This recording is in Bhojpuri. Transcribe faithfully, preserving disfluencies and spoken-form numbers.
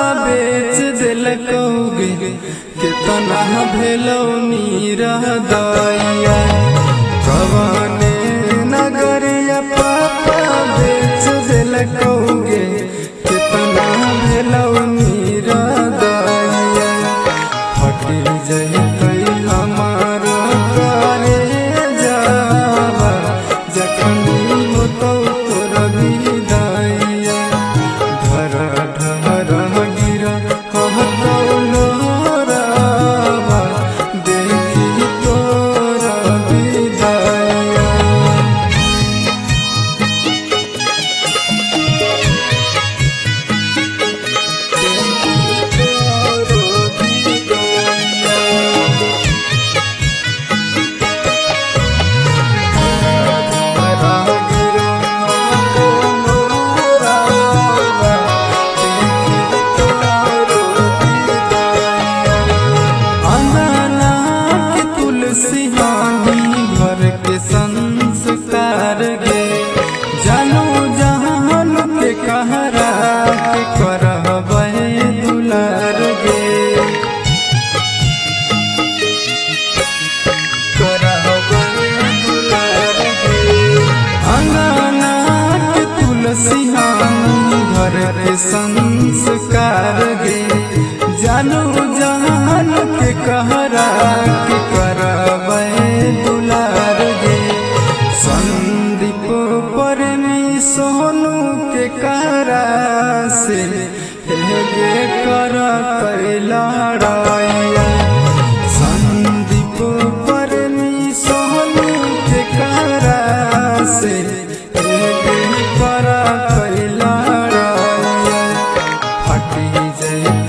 बेच दिलकोगे कितना भेलौ नीरदैया कवने नगरिया पापा बेच दिलकोगे कितना भेलौ नीरदैया फटी जहितै हमारो करे जावा जखनी होतौ तोर विदाइया धर धर गिरा कहतौ लोरावा देखी तोर विदाइया सिहानी भर के संस्कार गे जानो जहान के कहरा के करबे दुलार गे करबे दुलार गे अंगना के तुलसिहानी भर के संस्कार गे जानो जहान के कहरा के करबे दुलार गे संदीप परनी सोनू के कहरा से हेगे करतै लड़ाइया संदीप परनी सोनू के कहरा से हेगे करतै लड़ाइया फटी जय